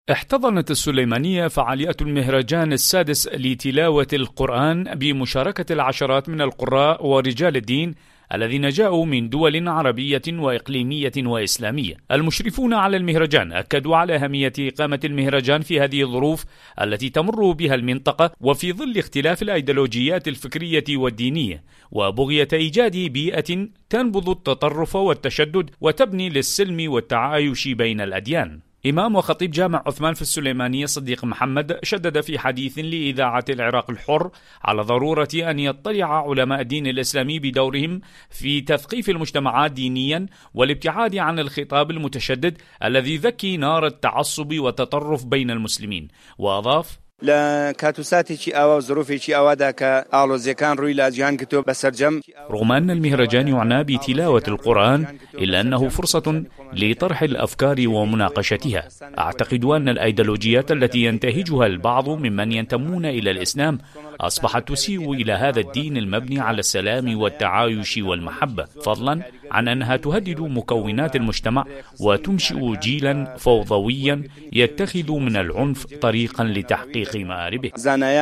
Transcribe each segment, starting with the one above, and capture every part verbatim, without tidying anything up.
احتضنت السليمانية فعاليات المهرجان السادس لتلاوة القرآن بمشاركة العشرات من القراء ورجال الدين الذين جاءوا من دول عربية وإقليمية وإسلامية. المشرفون على المهرجان أكدوا على أهمية إقامة المهرجان في هذه الظروف التي تمر بها المنطقة، وفي ظل اختلاف الأيديولوجيات الفكرية والدينية، وبغية إيجاد بيئة تنبذ التطرف والتشدد وتبني للسلم والتعايش بين الأديان. إمام وخطيب جامع عثمان في السليمانية صديق محمد شدد في حديث لإذاعة العراق الحر على ضرورة أن يطلع علماء الدين الإسلامي بدورهم في تثقيف المجتمعات دينيا والابتعاد عن الخطاب المتشدد الذي يذكي نار التعصب والتطرف بين المسلمين. وأضاف: لا كاتوساتي أو ظروفي أو ذاك أعلى زكان روي لأجيان كتب بسرجم. رغم أن المهرجان يعنى بتلاوة القرآن، إلا أنه فرصة لطرح الأفكار ومناقشتها. أعتقد أن الأيديولوجيات التي ينتهجها البعض ممن ينتمون إلى الإسلام أصبحت تسيء إلى هذا الدين المبني على السلام والتعايش والمحبة، فضلا عن أنها تهدد مكونات المجتمع وتنشئ جيلا فوضويا يتخذ من العنف طريقا لتحقيق مآربه.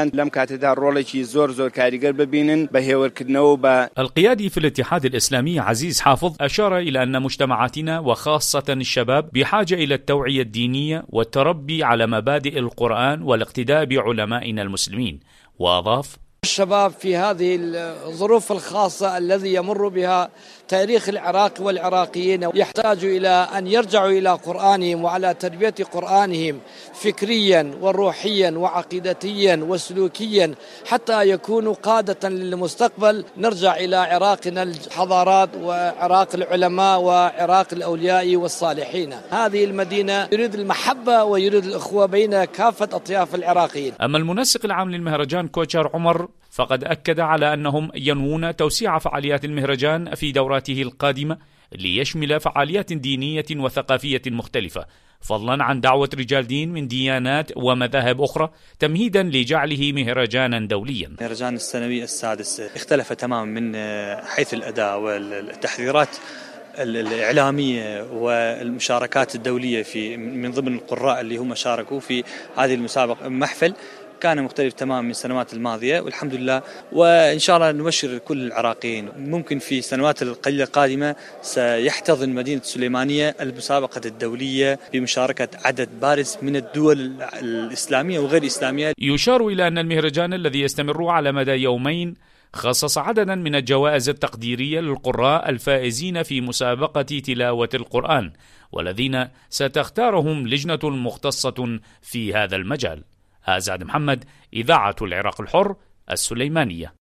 القيادي في الاتحاد الإسلامي عزيز حافظ أشار إلى أن مجتمعاتنا وخاصة الشباب بحاجة إلى التوعية الدينية والتربي على مبادئ القرآن والاقتداء بعلمائنا المسلمين. وأضاف: الشباب في هذه الظروف الخاصة الذي يمر بها تاريخ العراق والعراقيين يحتاج إلى أن يرجعوا إلى قرآنهم وعلى تربية قرآنهم فكريا وروحيا وعقيدتيا وسلوكيا حتى يكونوا قادة للمستقبل. نرجع إلى عراقنا الحضارات وعراق العلماء وعراق الأولياء والصالحين. هذه المدينة يريد المحبة ويريد الأخوة بين كافة أطياف العراقيين. أما المنسق العام للمهرجان كوتشار عمر فقد أكد على أنهم ينوون توسيع فعاليات المهرجان في دوراته القادمة ليشمل فعاليات دينية وثقافية مختلفة، فضلا عن دعوة رجال دين من ديانات ومذاهب أخرى تمهيدا لجعله مهرجانا دوليا. المهرجان السنوي السادس اختلف تماما من حيث الأداء والتحذيرات الإعلامية والمشاركات الدولية في من ضمن القراء اللي هم شاركوا في هذه المسابقة. محفل كان مختلف تماما من السنوات الماضية والحمد لله، وإن شاء الله نبشر كل العراقيين ممكن في السنوات القليلة القادمة سيحتضن مدينة السليمانية المسابقة الدولية بمشاركة عدد بارز من الدول الإسلامية وغير الإسلامية. يشار إلى أن المهرجان الذي يستمر على مدى يومين خصص عددا من الجوائز التقديرية للقراء الفائزين في مسابقة تلاوة القرآن، والذين ستختارهم لجنة مختصة في هذا المجال. آزاد محمد، إذاعة العراق الحر، السليمانية.